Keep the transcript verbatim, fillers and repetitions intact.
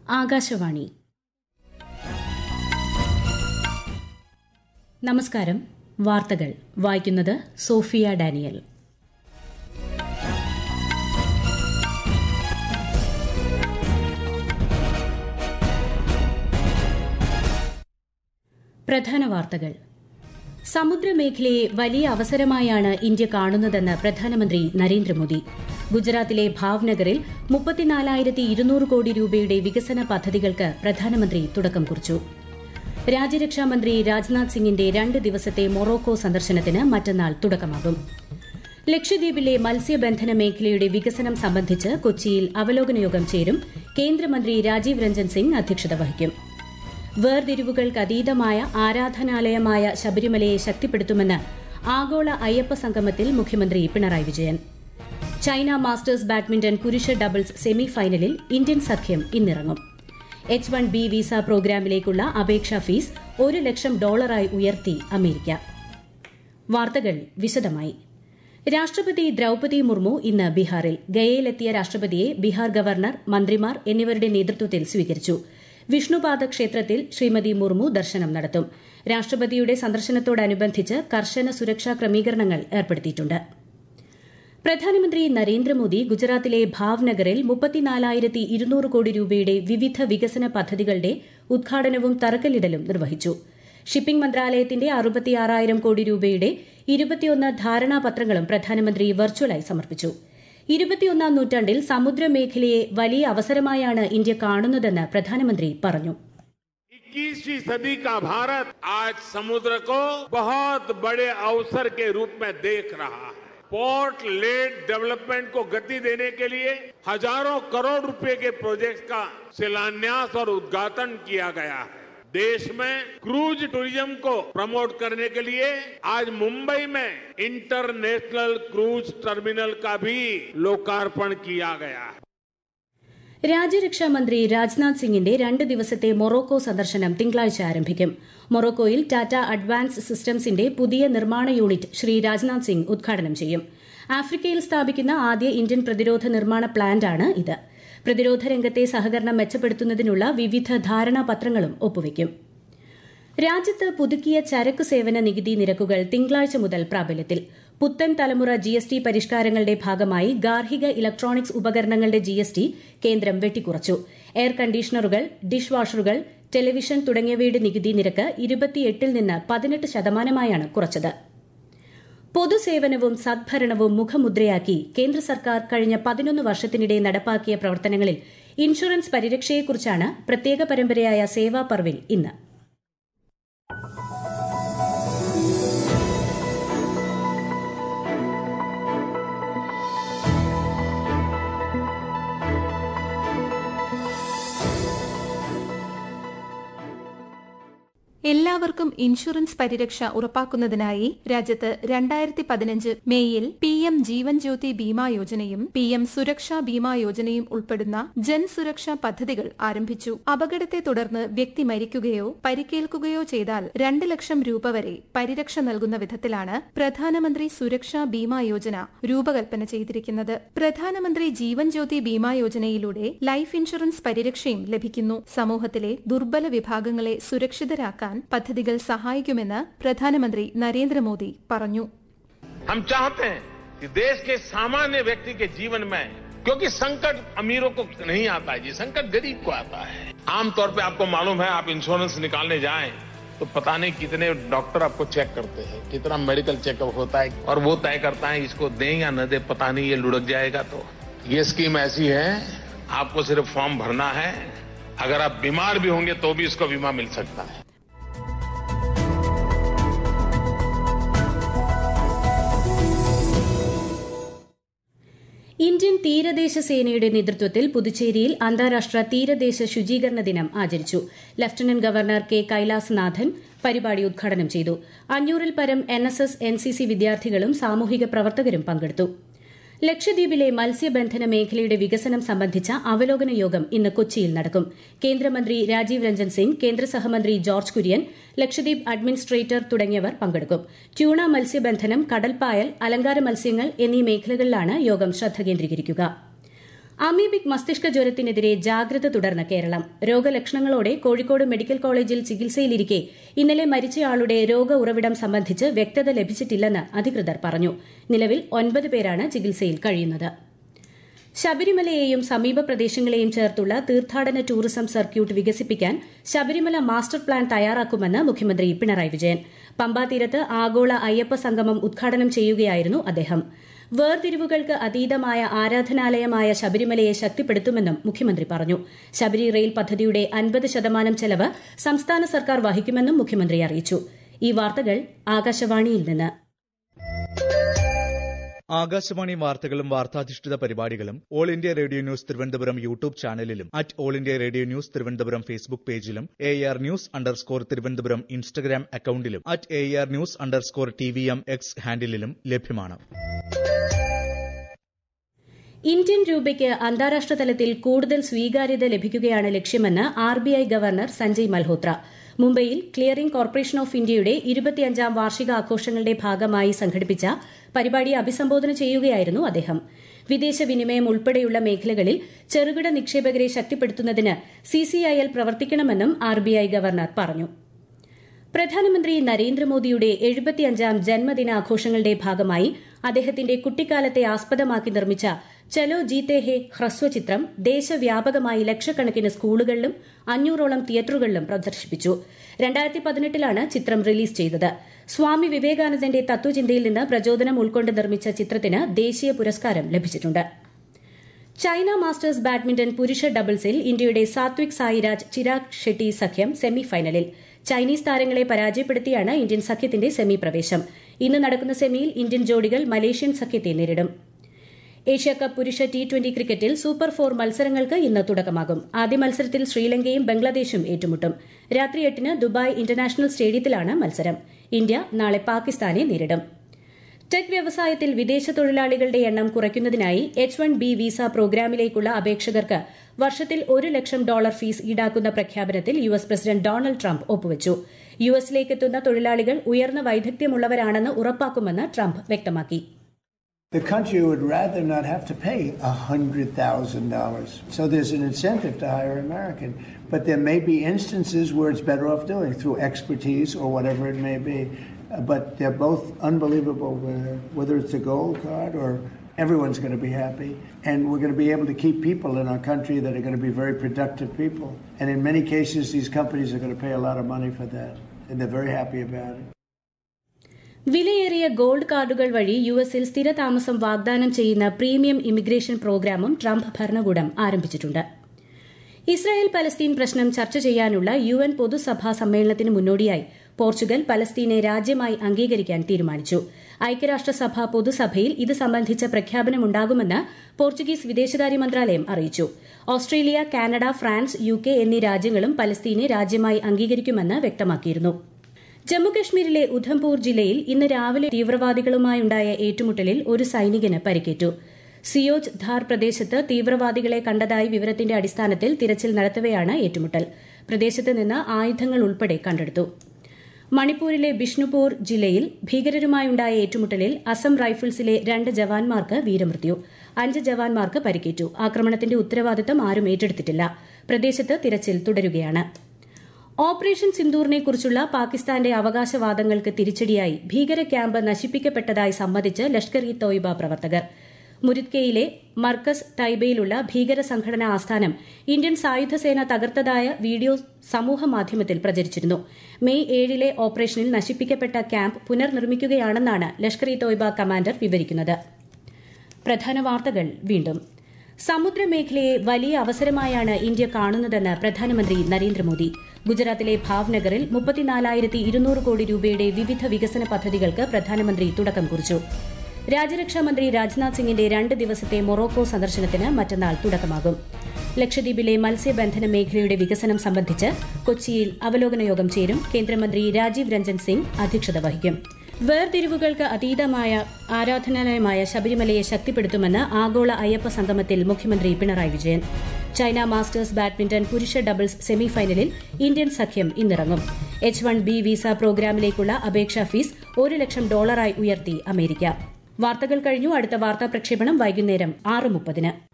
ആകാശവാണി. നമസ്കാരം. വാർത്തകൾ വായിക്കുന്നത് സോഫിയ ഡാനിയൽ. പ്രധാന വാർത്തകൾ. സമുദ്രമേഖലയെ വലിയ അവസരമായാണ് ഇന്ത്യ കാണുന്നതെന്ന് പ്രധാനമന്ത്രി നരേന്ദ്രമോദി. ഗുജറാത്തിലെ ഭാവ്നഗറിൽ മുപ്പത്തിനാലായിരത്തി ഇരുന്നൂറ് കോടി രൂപയുടെ വികസന പദ്ധതികൾക്ക് പ്രധാനമന്ത്രി തുടക്കം കുറിച്ചു. രാജ്യരക്ഷാമന്ത്രി രാജ്നാഥ് സിംഗിന്റെ രണ്ട് ദിവസത്തെ മൊറോക്കോ സന്ദർശനത്തിന് മറ്റന്നാൾ തുടക്കമാകും. ലക്ഷദ്വീപിലെ മത്സ്യബന്ധന മേഖലയുടെ വികസനം സംബന്ധിച്ച് കൊച്ചിയിൽ അവലോകന യോഗം ചേരും. കേന്ദ്രമന്ത്രി രാജീവ് രഞ്ജൻ സിംഗ് അധ്യക്ഷത വഹിക്കും. വേർതിരിവുകൾക്കതീതമായ ആരാധനാലയമായ ശബരിമലയെ ശക്തിപ്പെടുത്തുമെന്ന് ആഗോള അയ്യപ്പ സംഗമത്തിൽ മുഖ്യമന്ത്രി Pinarayi Vijayan. China masters badminton പുരുഷ ഡബിൾസ് സെമി ഫൈനലിൽ ഇന്ത്യൻ സഖ്യം ഇന്നിറങ്ങും. എച്ച് വൺ ബി വിസ പ്രോഗ്രാമിലേക്കുള്ള അപേക്ഷാ ഫീസ് ഒരു ലക്ഷം ഡോളറായി ഉയർത്തി അമേരിക്ക. വാർത്തകൾ വിശദമായി. രാഷ്ട്രപതി ദ്രൌപദി മുർമു ഇന്ന് ബീഹാറിൽ. ഗയയിലെത്തിയ രാഷ്ട്രപതിയെ ബീഹാർ ഗവർണർ, മന്ത്രിമാർ എന്നിവരുടെ നേതൃത്വത്തിൽ സ്വീകരിച്ചു. വിഷ്ണുപാദ ക്ഷേത്രത്തിൽ ശ്രീമതി മുർമു ദർശനം നടത്തും. രാഷ്ട്രപതിയുടെ സന്ദർശനത്തോടനുബന്ധിച്ച് കർശന സുരക്ഷാ ക്രമീകരണങ്ങൾ ഏർപ്പെടുത്തിയിട്ടുണ്ട്. പ്രധാനമന്ത്രി നരേന്ദ്രമോദി ഗുജറാത്തിലെ ഭാവ്നഗറിൽ മുപ്പത്തിനാലായിരത്തി ഇരുന്നൂറ് കോടി രൂപയുടെ വിവിധ വികസന പദ്ധതികളുടെ ഉദ്ഘാടനവും തറക്കല്ലിടലും നിർവഹിച്ചു. ഷിപ്പിംഗ് മന്ത്രാലയത്തിന്റെ അറുപത്തിയാറായിരം കോടി രൂപയുടെ ഇരുപത്തിയൊന്ന് ധാരണാപത്രങ്ങളും പ്രധാനമന്ത്രി വെർച്വലായി സമർപ്പിച്ചു. ഇരുപത്തിയൊന്നാം നൂറ്റാണ്ടിൽ സമുദ്രമേഖലയെ വലിയ അവസരമായാണ് ഇന്ത്യ കാണുന്നതെന്ന് പ്രധാനമന്ത്രി പറഞ്ഞു. इक्कीसवीं सदी का भारत आज समुद्र को बहुत बड़े अवसर के रूप में देख रहा है. पोर्ट लेड डेवलपमेंट को गति देने के लिए हजारों करोड़ रुपए के प्रोजेक्ट का शिलान्यास और उद्घाटन किया गया है. देश में क्रूज टूरिज्म को प्रमोट करने के लिए आज मुंबई में इंटरनेशनल क्रूज टर्मिनल का भी लोकार्पण किया गया है. രാജ്യരക്ഷാമന്ത്രി രാജ്നാഥ് സിംഗിന്റെ രണ്ട് ദിവസത്തെ മൊറോക്കോ സന്ദർശനം തിങ്കളാഴ്ച ആരംഭിക്കും. മൊറോക്കോയിൽ ടാറ്റ അഡ്വാൻസ്ഡ് സിസ്റ്റംസിന്റെ പുതിയ നിർമ്മാണ യൂണിറ്റ് ശ്രീ രാജ്നാഥ് സിംഗ് ഉദ്ഘാടനം ചെയ്യും. ആഫ്രിക്കയിൽ സ്ഥാപിക്കുന്ന ആദ്യ ഇന്ത്യൻ പ്രതിരോധ നിർമ്മാണ പ്ലാന്റാണ് ഇത്. പ്രതിരോധ രംഗത്തെ സഹകരണം മെച്ചപ്പെടുത്തുന്നതിനുള്ള വിവിധ ധാരണാപത്രങ്ങളും ഒപ്പുവയ്ക്കും. രാജ്യത്ത് പുതുക്കിയ ചരക്കു സേവന നികുതി നിരക്കുകൾ തിങ്കളാഴ്ച മുതൽ പ്രാബല്യത്തിൽ. പുത്തൻ തലമുറ ജിഎസ്ടി പരിഷ്കാരങ്ങളുടെ ഭാഗമായി ഗാർഹിക ഇലക്ട്രോണിക്സ് ഉപകരണങ്ങളുടെ ജിഎസ്ടി കേന്ദ്രം വെട്ടിക്കുറച്ചു. എയർ കണ്ടീഷണറുകൾ, ഡിഷ് വാഷറുകൾ, ടെലിവിഷൻ തുടങ്ങിയവയുടെ നികുതി നിരക്ക് ഇരുപത്തിയെട്ടിൽ നിന്ന് പതിനെട്ട് ശതമാനമായാണ് കുറച്ചത്. പൊതുസേവനവും സദ്ഭരണവും മുഖമുദ്രയാക്കി കേന്ദ്ര സർക്കാർ കഴിഞ്ഞ പതിനൊന്ന് വർഷത്തിനിടെ നടപ്പാക്കിയ പ്രവർത്തനങ്ങളിൽ ഇൻഷുറൻസ് പരിരക്ഷയെക്കുറിച്ചാണ് പ്രത്യേക പരമ്പരയായ സേവാ പർവിൽ ഇന്ന്. എല്ലാവർക്കും ഇൻഷുറൻസ് പരിരക്ഷ ഉറപ്പാക്കുന്നതിനായി രാജ്യത്ത് രണ്ടായിരത്തി പതിനഞ്ച് മെയ്യിൽ പി എം ജീവൻ ജ്യോതി ബീമാ യോജനയും പി എം സുരക്ഷാ ബീമാ യോജനയും ഉൾപ്പെടുന്ന ജൻ സുരക്ഷാ പദ്ധതികൾ ആരംഭിച്ചു. അപകടത്തെ തുടർന്ന് വ്യക്തി മരിക്കുകയോ പരിക്കേൽക്കുകയോ ചെയ്താൽ രണ്ട് ലക്ഷം രൂപ വരെ പരിരക്ഷ നൽകുന്ന വിധത്തിലാണ് പ്രധാനമന്ത്രി സുരക്ഷാ ബീമാ യോജന രൂപകൽപ്പന ചെയ്തിരിക്കുന്നത്. പ്രധാനമന്ത്രി ജീവൻ ജ്യോതി ബീമാ യോജനയിലൂടെ ലൈഫ് ഇൻഷുറൻസ് പരിരക്ഷയും ലഭിക്കുന്നു. സമൂഹത്തിലെ ദുർബല വിഭാഗങ്ങളെ സുരക്ഷിതരാക്കാൻ പദ്ധതികൾ സഹായിക്കുമെന്ന് പ്രധാനമന്ത്രി നരേന്ദ്രമോദി പറഞ്ഞു. हम चाहते हैं कि देश के सामान्य व्यक्ति के जीवन में, क्योंकि संकट अमीरों को नहीं आता है जी, संकट गरीब को आता है. आमतौर पे आपको मालूम है, आप इंश्योरेंस निकालने जाएं तो पता नहीं कितने डॉक्टर आपको चेक करते हैं, कितना मेडिकल चेकअप होता है और वो तय करता है इसको दें या न दें, पता नहीं ये लुढ़क जाएगा. तो ये स्कीम ऐसी है, आपको सिर्फ फॉर्म भरना है. अगर आप बीमार भी होंगे तो भी इसको बीमा मिल सकता है. ഇന്ത്യൻ തീരദേശ സേനയുടെ നേതൃത്വത്തിൽ പുതുച്ചേരിയിൽ അന്താരാഷ്ട്ര തീരദേശ ശുചീകരണ ദിനം ആചരിച്ചു. ലഫ്റ്റനന്റ് ഗവർണർ കെ കൈലാസ്നാഥൻ പരിപാടി ഉദ്ഘാടനം ചെയ്തു. അഞ്ഞൂറിൽ പരം N S S, N C C വിദ്യാർത്ഥികളും സാമൂഹിക പ്രവർത്തകരും പങ്കെടുത്തു. ലക്ഷദ്വീപിലെ മത്സ്യബന്ധന മേഖലയുടെ വികസനം സംബന്ധിച്ച അവലോകന യോഗം ഇന്ന് കൊച്ചിയിൽ നടക്കും. കേന്ദ്രമന്ത്രി രാജീവ് രഞ്ജൻ സിംഗ്, കേന്ദ്ര സഹമന്ത്രി ജോർജ് കുര്യൻ, ലക്ഷദ്വീപ് അഡ്മിനിസ്ട്രേറ്റർ തുടങ്ങിയവർ പങ്കെടുക്കും. ട്യൂണ മത്സ്യബന്ധനം, കടൽപ്പായൽ, അലങ്കാര മത്സ്യങ്ങൾ എന്നീ മേഖലകളിലാണ് യോഗം ശ്രദ്ധ കേന്ദ്രീകരിക്കുക. അമീബിക് മസ്തിഷ്ക ജ്വരത്തിനെതിരെ ജാഗ്രത തുടർന്ന് കേരളം. രോഗലക്ഷണങ്ങളോടെ കോഴിക്കോട് മെഡിക്കൽ കോളേജിൽ ചികിത്സയിലിരിക്കെ ഇന്നലെ മരിച്ചയാളുടെ രോഗ ഉറവിടം സംബന്ധിച്ച് വ്യക്തത ലഭിച്ചിട്ടില്ലെന്ന് അധികൃതർ പറഞ്ഞു. നിലവിൽ ഒൻപത് പേരാണ് ചികിത്സയിൽ കഴിയുന്നത്. ശബരിമലയെയും സമീപ പ്രദേശങ്ങളെയും ചേർത്തുള്ള തീർത്ഥാടന ടൂറിസം സർക്യൂട്ട് വികസിപ്പിക്കാൻ ശബരിമല മാസ്റ്റർ പ്ലാൻ തയ്യാറാക്കുമെന്ന് മുഖ്യമന്ത്രി പിണറായി വിജയൻ. പമ്പാതീരത്ത് ആഗോള അയ്യപ്പ സംഗമം ഉദ്ഘാടനം ചെയ്യുകയായിരുന്നു അദ്ദേഹം. വേർതിരിവുകൾക്ക് അതീതമായ ആരാധനാലയമായ ശബരിമലയെ ശക്തിപ്പെടുത്തുമെന്നും മുഖ്യമന്ത്രി പറഞ്ഞു. ശബരി റെയിൽ പദ്ധതിയുടെ അൻപത് ശതമാനം ചെലവ് സംസ്ഥാന സർക്കാർ വഹിക്കുമെന്നും മുഖ്യമന്ത്രി അറിയിച്ചു. ഈ വാർത്തകൾ ആകാശവാണിയിൽ നിന്ന്. ആകാശവാണി വാർത്തകളും വാർത്താധിഷ്ഠിത പരിപാടികളും all India radio news Thiruvananthapuram YouTube ചാനലിലും at all India radio news Thiruvananthapuram Facebook പേജിലും A R news underscore Thiruvananthapuram Instagram അക്കൌണ്ടിലും at A R news underscore T V M X ഹാൻഡിലും ലഭ്യമാണ്. ഇന്ത്യൻ രൂപയ്ക്ക് അന്താരാഷ്ട്ര തലത്തിൽ കൂടുതൽ സ്വീകാര്യത ലഭിക്കുകയാണ് ലക്ഷ്യമെന്ന് R B I governor Sanjay Malhotra. മുംബൈയിൽ ക്ലിയറിംഗ് കോർപ്പറേഷൻ ഓഫ് ഇന്ത്യയുടെ ഇരുപത്തിയഞ്ചാം വാർഷികാഘോഷങ്ങളുടെ ഭാഗമായി സംഘടിപ്പിച്ച പരിപാടിയെ അഭിസംബോധന ചെയ്യുകയായിരുന്നു അദ്ദേഹം. വിദേശ വിനിമയം ഉൾപ്പെടെയുള്ള മേഖലകളിൽ ചെറുകിട നിക്ഷേപകരെ ശക്തിപ്പെടുത്തുന്നതിന് സിസിഐഎൽ പ്രവർത്തിക്കണമെന്നും ആർ ബി ഐ ഗവർണർ പറഞ്ഞു. പ്രധാനമന്ത്രി നരേന്ദ്രമോദിയുടെ എഴുപത്തിയഞ്ചാം ജന്മദിനാഘോഷങ്ങളുടെ ഭാഗമായി അദ്ദേഹത്തിന്റെ കുട്ടിക്കാലത്തെ ആസ്പദമാക്കി നിർമ്മിച്ച ചലോ ജീത്തെ ഹേ ഹ്രസ്വചിത്രം ദേശവ്യാപകമായി ലക്ഷക്കണക്കിന് സ്കൂളുകളിലും അഞ്ഞൂറോളം തിയേറ്ററുകളിലും പ്രദർശിപ്പിച്ചു. രണ്ടായിരത്തി പതിനെട്ടിലാണ് ചിത്രം റിലീസ് ചെയ്തത്. സ്വാമി വിവേകാനന്ദന്റെ തത്വചിന്തയിൽ നിന്ന് പ്രചോദനം ഉൾക്കൊണ്ട് നിർമ്മിച്ച ചിത്രത്തിന് ദേശീയ പുരസ്കാരം ലഭിച്ചിട്ടുണ്ട്. ചൈന മാസ്റ്റേഴ്സ് ബാഡ്മിന്റൺ പുരുഷ ഡബിൾസിൽ ഇന്ത്യയുടെ സാത്വിക് സായിരാജ് ചിരാഗ് ഷെട്ടി സഖ്യം സെമിഫൈനലിൽ. ചൈനീസ് താരങ്ങളെ പരാജയപ്പെടുത്തിയാണ് ഇന്ത്യൻ സഖ്യത്തിന്റെ സെമി പ്രവേശം. ഇന്ന് നടക്കുന്ന സെമിയിൽ ഇന്ത്യൻ ജോഡികൾ മലേഷ്യൻ സഖ്യത്തെ നേരിടും. ഏഷ്യാകപ്പ് പുരുഷ ടി ട്വന്റി ക്രിക്കറ്റിൽ സൂപ്പർ ഫോർ മത്സരങ്ങൾക്ക് ഇന്ന് തുടക്കമാകും. ആദ്യ മത്സരത്തിൽ ശ്രീലങ്കയും ബംഗ്ലാദേശും ഏറ്റുമുട്ടും. രാത്രി എട്ടിന് ദുബായ് ഇന്റർനാഷണൽ സ്റ്റേഡിയത്തിലാണ് മത്സരം. ഇന്ത്യ നാളെ പാകിസ്ഥാനെ നേരിടും. ടെക് വ്യവസായത്തിൽ വിദേശ തൊഴിലാളികളുടെ എണ്ണം കുറയ്ക്കുന്നതിനായി എച്ച് വൺ ബി വിസ പ്രോഗ്രാമിലേക്കുള്ള അപേക്ഷകർക്ക് വർഷത്തിൽ ഒരു ലക്ഷം ഡോളർ ഫീസ് ഈടാക്കുന്ന പ്രഖ്യാപനത്തിൽ U S president Donald Trump ഒപ്പുവച്ചു. യു എസിലേക്കെത്തുന്ന തൊഴിലാളികൾ ഉയർന്ന വൈദഗ്ധ്യമുള്ളവരാണെന്ന് ഉറപ്പാക്കുമെന്ന് ട്രംപ് വ്യക്തമാക്കി. The country would rather not have to pay one hundred thousand dollars. So there's an incentive to hire American. But there may be instances where it's better off doing through expertise or whatever it may be. Uh, but they're both unbelievable, uh, whether it's a gold card or everyone's going to be happy. And we're going to be able to keep people in our country that are going to be very productive people. And in many cases, these companies are going to pay a lot of money for that. And they're very happy about it. വിലയേറിയ gold കാർഡുകൾ വഴി U എസിൽ സ്ഥിരതാമസം വാഗ്ദാനം ചെയ്യുന്ന premium immigration പ്രോഗ്രാമും Trump ഭരണകൂടം ആരംഭിച്ചിട്ടുണ്ട്. Israel Palestine പ്രശ്നം ചർച്ച ചെയ്യാനുള്ള യു എൻ പൊതുസഭാ സമ്മേളനത്തിന് മുന്നോടിയായി പോർച്ചുഗൽ പലസ്തീനെ രാജ്യമായി അംഗീകരിക്കാൻ തീരുമാനിച്ചു. ഐക്യരാഷ്ട്രസഭ പൊതുസഭയിൽ ഇത് സംബന്ധിച്ച പ്രഖ്യാപനമുണ്ടാകുമെന്ന് പോർച്ചുഗീസ് വിദേശകാര്യ മന്ത്രാലയം അറിയിച്ചു. Australia, Canada, France, U K എന്നീ രാജ്യങ്ങളും പലസ്തീനെ രാജ്യമായി അംഗീകരിക്കുമെന്ന് വ്യക്തമാക്കിയിരുന്നു. ജമ്മുകശ്മീരിലെ ഉധംപൂർ ജില്ലയിൽ ഇന്ന് രാവിലെ തീവ്രവാദികളുമായുണ്ടായ ഏറ്റുമുട്ടലിൽ ഒരു സൈനികന് പരിക്കേറ്റു. സിയോജ് ധാർ പ്രദേശത്ത് തീവ്രവാദികളെ കണ്ടതായി വിവരത്തിന്റെ അടിസ്ഥാനത്തിൽ തിരച്ചിൽ നടത്തവെയാണ് ഏറ്റുമുട്ടൽ. പ്രദേശത്ത് നിന്ന് ആയുധങ്ങൾ ഉൾപ്പെടെ കണ്ടെടുത്തു. മണിപ്പൂരിലെ ബിഷ്ണുപൂർ ജില്ലയിൽ ഭീകരരുമായുണ്ടായ ഏറ്റുമുട്ടലിൽ അസം റൈഫിൾസിലെ രണ്ട് ജവാന്മാർക്ക് വീരമൃത്യു. അഞ്ച് ജവാന്മാർക്ക് പരിക്കേറ്റു. ആക്രമണത്തിന്റെ ഉത്തരവാദിത്തം ആരും ഏറ്റെടുത്തിട്ടില്ല. പ്രദേശത്ത് തിരച്ചിൽ തുടരുകയാണ്. ഓപ്പറേഷൻ സിന്ദൂറിനെക്കുറിച്ചുള്ള പാകിസ്ഥാന്റെ അവകാശവാദങ്ങൾക്ക് തിരിച്ചടിയായി ഭീകര ക്യാമ്പ് നശിപ്പിക്കപ്പെട്ടതായി സമ്മതിച്ച് ലഷ്കർ ഇ തോയിബ പ്രവർത്തകർ. മുരിദ്കയിലെ മർക്കസ് തൈബയിലുള്ള ഭീകര സംഘടനാ ആസ്ഥാനം ഇന്ത്യൻ സായുധസേന തകർത്തതായ വീഡിയോ സമൂഹമാധ്യമത്തിൽ പ്രചരിച്ചിരുന്നു. മെയ് ഏഴിലെ ഓപ്പറേഷനിൽ നശിപ്പിക്കപ്പെട്ട ക്യാമ്പ് പുനർനിർമ്മിക്കുകയാണെന്നാണ് ലഷ്കർ ഇ തോയിബ കമാൻഡർ വിവരിക്കുന്നത്. പ്രധാന വാർത്തകൾ വീണ്ടും. സമുദ്രമേഖലയെ വലിയ അവസരമായാണ് ഇന്ത്യ കാണുന്നതെന്ന് പ്രധാനമന്ത്രി നരേന്ദ്രമോദി. ഗുജറാത്തിലെ ഭാവ്നഗറിൽ മുപ്പത്തിനാലായിരത്തി ഇരുന്നൂറ് കോടി രൂപയുടെ വിവിധ വികസന പദ്ധതികൾക്ക് പ്രധാനമന്ത്രി തുടക്കം കുറിച്ചു. രാജ്യരക്ഷാമന്ത്രി രാജ്നാഥ് സിംഗിന്റെ രണ്ട് ദിവസത്തെ മൊറോക്കോ സന്ദർശനത്തിന് മറ്റന്നാൾ തുടക്കമാകും. ലക്ഷദ്വീപിലെ മത്സ്യബന്ധന മേഖലയുടെ വികസനം സംബന്ധിച്ച് കൊച്ചിയിൽ അവലോകന യോഗം ചേരും. കേന്ദ്രമന്ത്രി രാജീവ് രഞ്ജൻ സിംഗ് അധ്യക്ഷത വഹിക്കും. വേർതിരിവുകൾക്ക് അതീതമായ ആരാധനാലയമായ ശബരിമലയെ ശക്തിപ്പെടുത്തുമെന്ന് ആഗോള അയ്യപ്പ സംഗമത്തിൽ മുഖ്യമന്ത്രി Pinarayi Vijayan. China masters badminton പുരുഷ ഡബിൾസ് സെമിഫൈനലിൽ ഇന്ത്യൻ സഖ്യം ഇന്നിറങ്ങും. എച്ച് വൺ ബി വിസ പ്രോഗ്രാമിലേക്കുള്ള അപേക്ഷാ ഫീസ് ഒരു ലക്ഷം ഡോളറായി ഉയർത്തി അമേരിക്ക. വാർത്തകൾ കഴിഞ്ഞു. അടുത്ത വാർത്താ പ്രക്ഷേപണം വൈകുന്നേരം ആറ് മുപ്പതിന്.